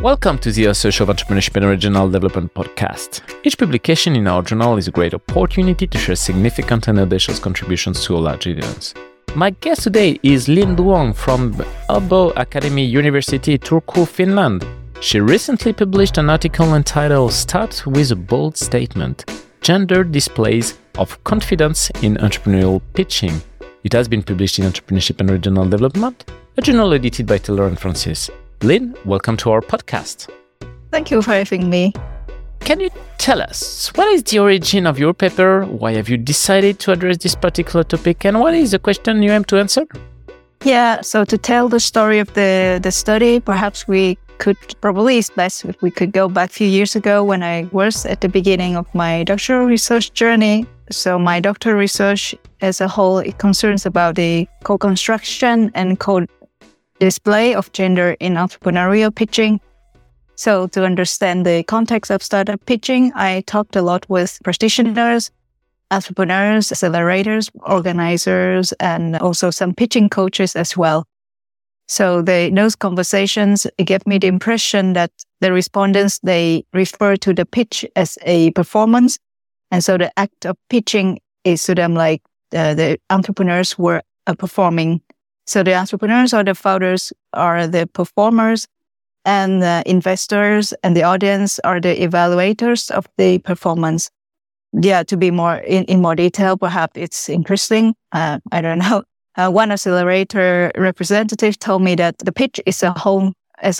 Welcome to the Search of Entrepreneurship and Regional Development podcast. Each publication in our journal is a great opportunity to share significant and audacious contributions to a large audience. My guest today is Linh Duong from Aalto Academy University, Turku, Finland. She recently published an article entitled "Start with a Bold Statement: Gender Displays of Confidence in Entrepreneurial Pitching." It has been published in Entrepreneurship and Regional Development, a journal edited by Taylor and Francis. Linh, welcome to our podcast. Thank you for having me. Can you tell us, what is the origin of your paper? Why have you decided to address this particular topic? And what is the question you aim to answer? Yeah, so to tell the story of the study, perhaps it's best if we could go back a few years ago when I was at the beginning of my doctoral research journey. So my doctoral research as a whole, it concerns about the co-construction and display of gender in entrepreneurial pitching. So to understand the context of startup pitching, I talked a lot with practitioners, entrepreneurs, accelerators, organizers, and also some pitching coaches as well. So those conversations gave me the impression that the respondents, they refer to the pitch as a performance. And so the act of pitching is to them like the entrepreneurs were performing. So the entrepreneurs or the founders are the performers, and the investors and the audience are the evaluators of the performance. Yeah, to be more in more detail, perhaps it's interesting. I don't know. One accelerator representative told me that the pitch as a whole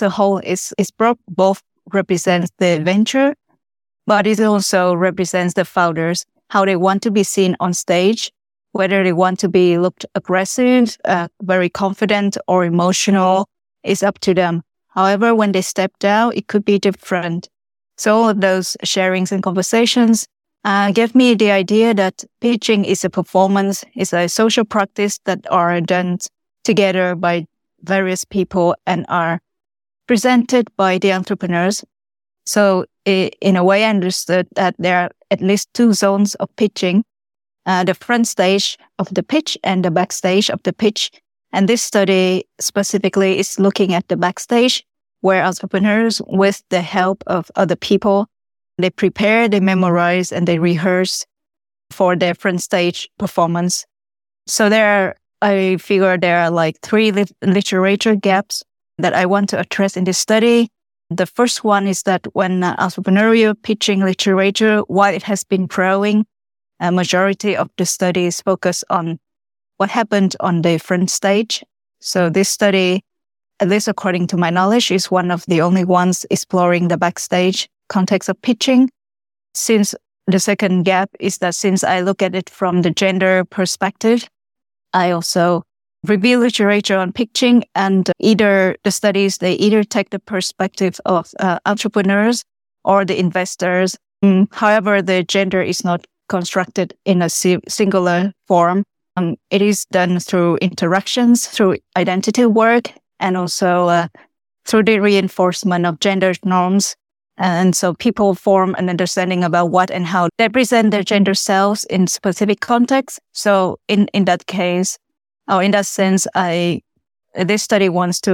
both represents the venture, but it also represents the founders, how they want to be seen on stage, whether they want to be looked aggressive, very confident, or emotional, is up to them. However, when they step down, it could be different. So all of those sharings and conversations gave me the idea that pitching is a performance, is a social practice that are done together by various people and are presented by the entrepreneurs. So in a way, I understood that there are at least two zones of pitching. The front stage of the pitch and the backstage of the pitch. And this study specifically is looking at the backstage, where entrepreneurs, with the help of other people, they prepare, they memorize, and they rehearse for their front stage performance. So I figure there are like three literature gaps that I want to address in this study. The first one is that when entrepreneurial pitching literature, while it has been growing, a majority of the studies focus on what happened on the front stage. So this study, at least according to my knowledge, is one of the only ones exploring the backstage context of pitching. Since the second gap is that since I look at it from the gender perspective, I also review literature on pitching, and either the studies, they either take the perspective of entrepreneurs or the investors. However, the gender is not constructed in a singular form. It is done through interactions, through identity work, and also through the reinforcement of gender norms. And so people form an understanding about what and how they present their gender selves in specific contexts. So in that case, or in that sense, with this study,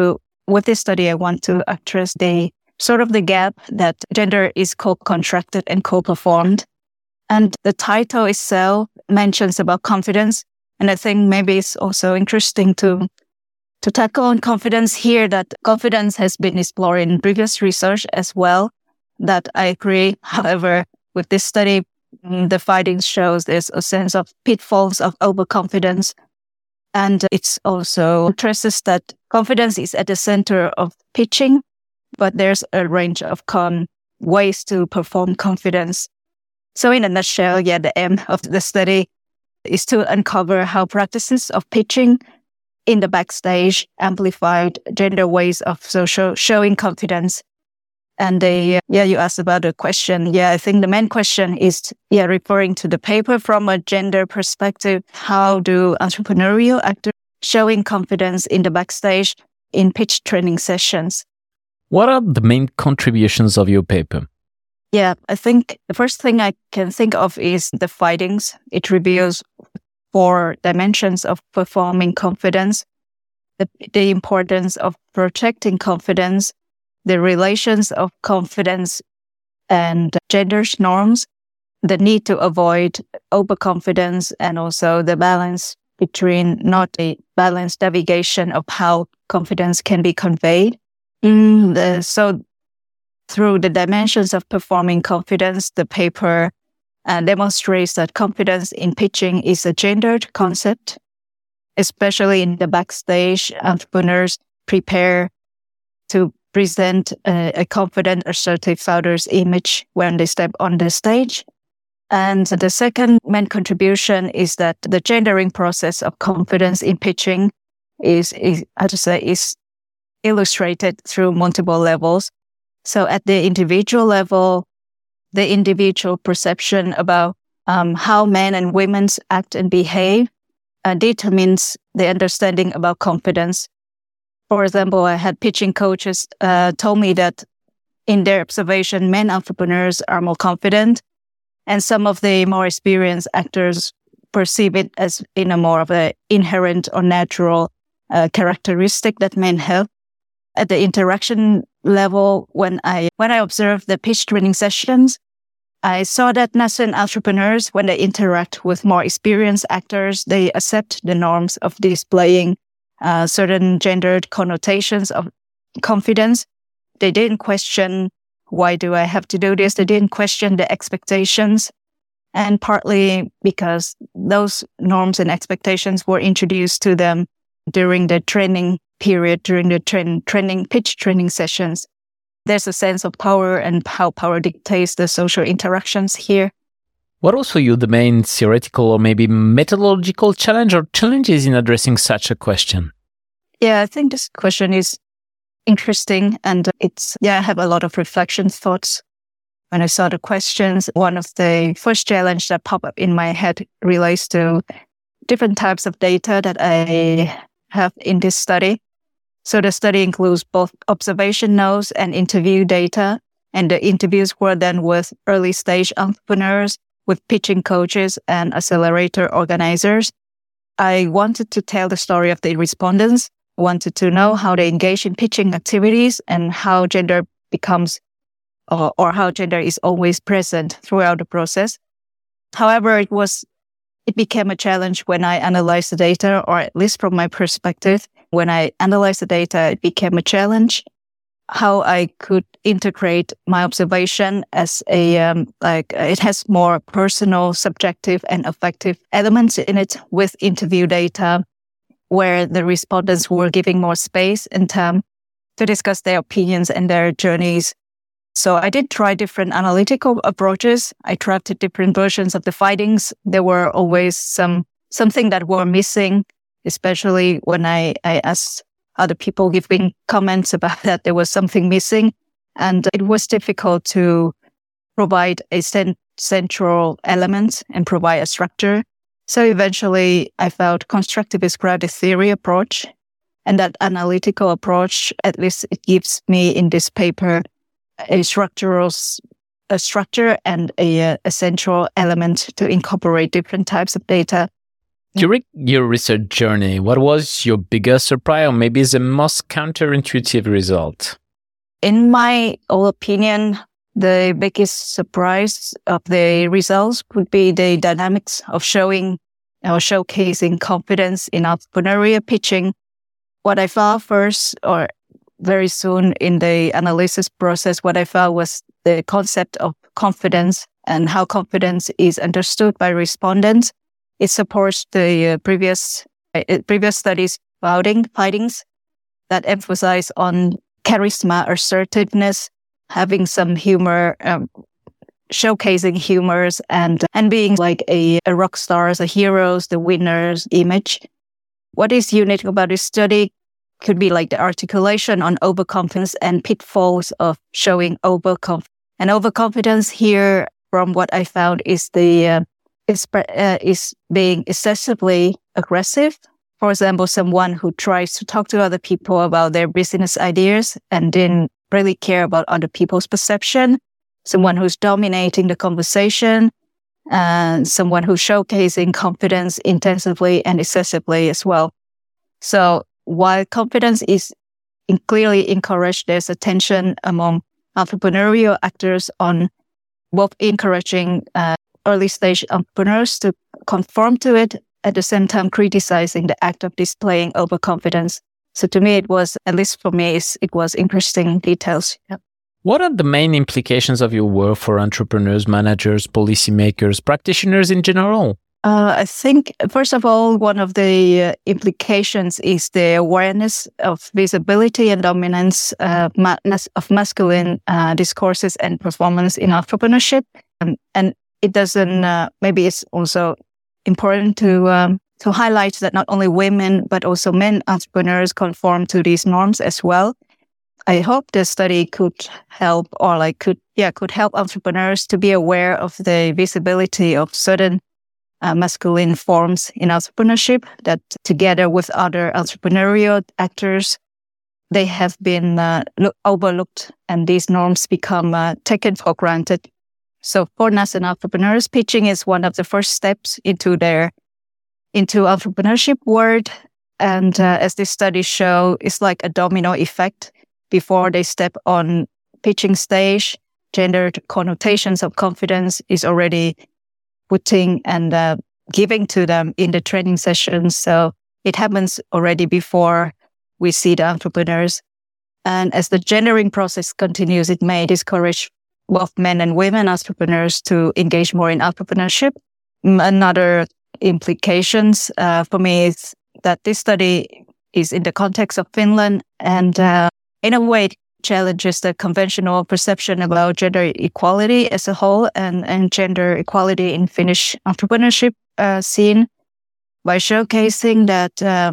I want to address the sort of the gap that gender is co-constructed and co-performed. And the title itself mentions about confidence. And I think maybe it's also interesting to tackle on confidence here, that confidence has been explored in previous research as well, that I agree. However, with this study, the findings shows there's a sense of pitfalls of overconfidence. And it's also stresses that confidence is at the center of pitching, but there's a range of ways to perform confidence. So in a nutshell, the aim of the study is to uncover how practices of pitching in the backstage amplified gender ways of showing confidence. And you asked about the question. I think the main question is, referring to the paper from a gender perspective, how do entrepreneurial actors showing confidence in the backstage in pitch training sessions? What are the main contributions of your paper? I think the first thing I can think of is the findings. It reveals 4 dimensions of performing confidence, the importance of protecting confidence, the relations of confidence and gender norms, the need to avoid overconfidence, and also the balance between not a balanced navigation of how confidence can be conveyed. So through the dimensions of performing confidence, the paper demonstrates that confidence in pitching is a gendered concept, especially in the backstage. Entrepreneurs prepare to present a confident, assertive founder's image when they step on the stage. And the second main contribution is that the gendering process of confidence in pitching is illustrated through multiple levels. So at the individual level, the individual perception about how men and women act and behave determines the understanding about confidence. For example, I had pitching coaches told me that in their observation, men entrepreneurs are more confident, and some of the more experienced actors perceive it as in a more of an inherent or natural characteristic that men have. At the interaction level, when I observed the pitch training sessions, I saw that nascent entrepreneurs, when they interact with more experienced actors, they accept the norms of displaying certain gendered connotations of confidence. They didn't question, why do I have to do this? They didn't question the expectations. And partly because those norms and expectations were introduced to them during the training period, during the pitch training sessions. There's a sense of power and how power dictates the social interactions here. What was for you the main theoretical or maybe methodological challenge or challenges in addressing such a question? Yeah, I think this question is interesting, and I have a lot of reflection thoughts when I saw the questions. One of the first challenges that popped up in my head relates to different types of data that I have in this study. So the study includes both observation notes and interview data, and the interviews were done with early stage entrepreneurs, with pitching coaches and accelerator organizers. I wanted to tell the story of the respondents, wanted to know how they engage in pitching activities and how gender becomes or how gender is always present throughout the process. However, it became a challenge when I analyzed the data, or at least from my perspective, when I analyzed the data, it became a challenge how I could integrate my observation as it has more personal, subjective, and affective elements in it with interview data, where the respondents were giving more space and time to discuss their opinions and their journeys. So I did try different analytical approaches. I tried different versions of the findings. There were always something that were missing, especially when I asked other people giving comments about that there was something missing. And it was difficult to provide a central element and provide a structure. So eventually I felt constructivist grounded theory approach, and that analytical approach, at least it gives me in this paper a structure and a central element to incorporate different types of data. During your research journey, what was your biggest surprise or maybe the most counterintuitive result? In my own opinion, the biggest surprise of the results would be the dynamics of showing or showcasing confidence in entrepreneurial pitching. What I found first, or very soon in the analysis process, what I found was the concept of confidence and how confidence is understood by respondents. It supports the previous studies findings that emphasize on charisma, assertiveness, having some humor, showcasing humors, and being like a rock stars, a heroes, the winners image. What is unique about this study could be like the articulation on overconfidence and pitfalls of showing overconfidence. And overconfidence here, from what I found, is is being excessively aggressive. For example, someone who tries to talk to other people about their business ideas and didn't really care about other people's perception. Someone who's dominating the conversation, and someone who's showcasing confidence intensively and excessively as well. So while confidence is clearly encourage this attention among entrepreneurial actors on both encouraging early stage entrepreneurs to conform to it, at the same time criticizing the act of displaying overconfidence. So to me, it was, at least for me, it was interesting details. Yeah. What are the main implications of your work for entrepreneurs, managers, policymakers, practitioners in general? I think, first of all, one of the implications is the awareness of visibility and dominance of masculine discourses and performance in entrepreneurship. And it doesn't, maybe it's also important to highlight that not only women, but also men entrepreneurs conform to these norms as well. I hope the study could help, or could help entrepreneurs to be aware of the visibility of certain masculine forms in entrepreneurship that, together with other entrepreneurial actors, they have been overlooked, and these norms become taken for granted. So for nascent entrepreneurs, pitching is one of the first steps into entrepreneurship world. And as this study show, it's like a domino effect. Before they step on pitching stage, gendered connotations of confidence is already putting and giving to them in the training sessions. So it happens already before we see the entrepreneurs. And as the gendering process continues, it may discourage both men and women entrepreneurs to engage more in entrepreneurship. Another implications for me is that this study is in the context of Finland, and in a way, it challenges the conventional perception about gender equality as a whole and gender equality in Finnish entrepreneurship scene by showcasing that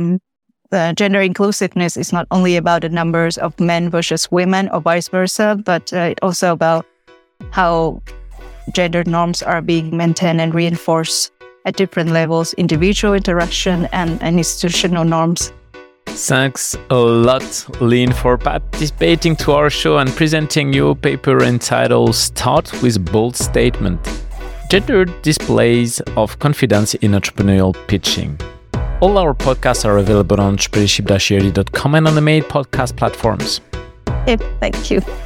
gender inclusiveness is not only about the numbers of men versus women or vice versa, but it's also about how gender norms are being maintained and reinforced at different levels, individual interaction and institutional norms. Thanks a lot, Lynn, for participating to our show and presenting your paper entitled Start with Bold Statement: Gendered Displays of Confidence in Entrepreneurial Pitching. All our podcasts are available on entrepreneurship-early.com and on the main podcast platforms. Thank you.